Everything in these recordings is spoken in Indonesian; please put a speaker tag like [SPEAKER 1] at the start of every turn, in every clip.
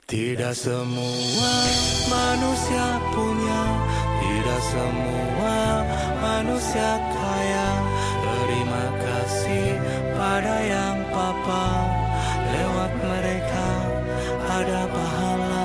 [SPEAKER 1] Tidak semua manusia punya, tidak semua manusia kaya. Terima kasih pada yang Papa, lewat mereka ada pahala.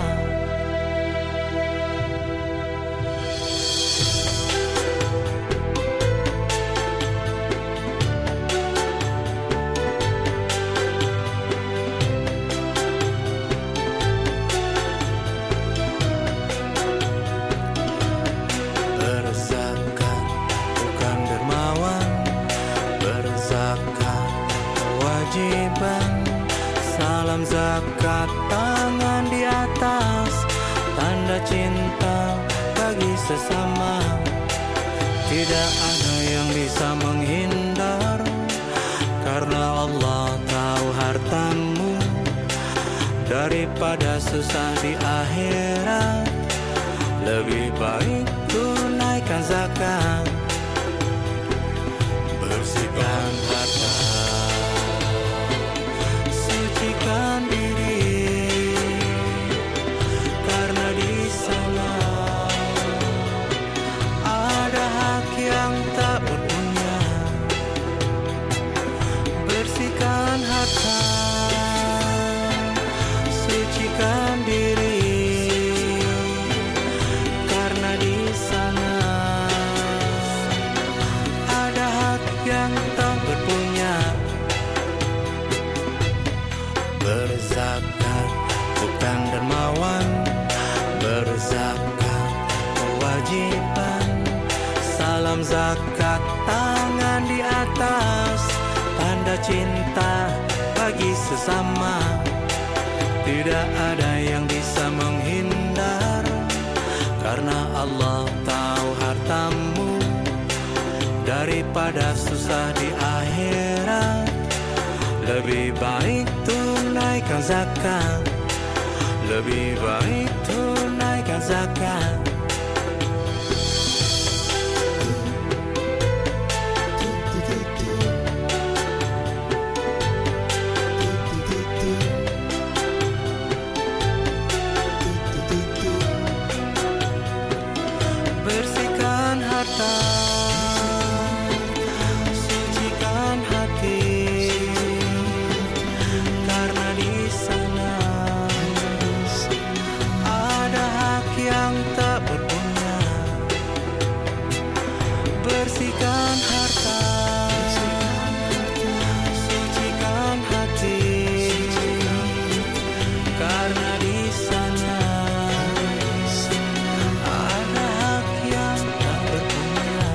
[SPEAKER 1] Berzakat bukan dermawan, berzakat kewajiban. Salam zakat tangan di atas, tanda cinta bagi sesama. Tidak ada yang bisa menghindar, karena Allah tahu hartamu. Daripada susah di akhirat, lebih baik tunaikan zakat. Bersihkan harta, sucikan diri, karena di sana ada hak yang tak berpunya. Bersihkan harta, sucikan diri, karena di sana ada hak yang tak berpunya. Berzakat bukan dermawan, berzakat kewajiban. Salam zakat tangan di atas, tanda cinta bagi sesama. Tidak ada yang bisa menghindar, karena Allah tahu hartamu. Daripada susah di akhirat, lebih baik tunaikan zakat. Lebih baik tunaikan zakat. Bersihkan harta, sucikan hati, karena di sana ada hak yang tak berpunya. Bersihkan harta, sucikan hati, karena di sana ada hak yang tak berpunya.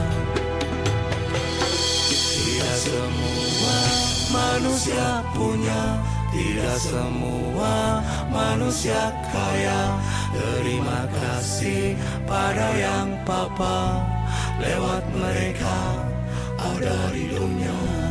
[SPEAKER 1] Tidak semua manusia punya, tidak semua manusia kaya. Terima kasih pada yang Papa, lewat mereka ada ridhonya.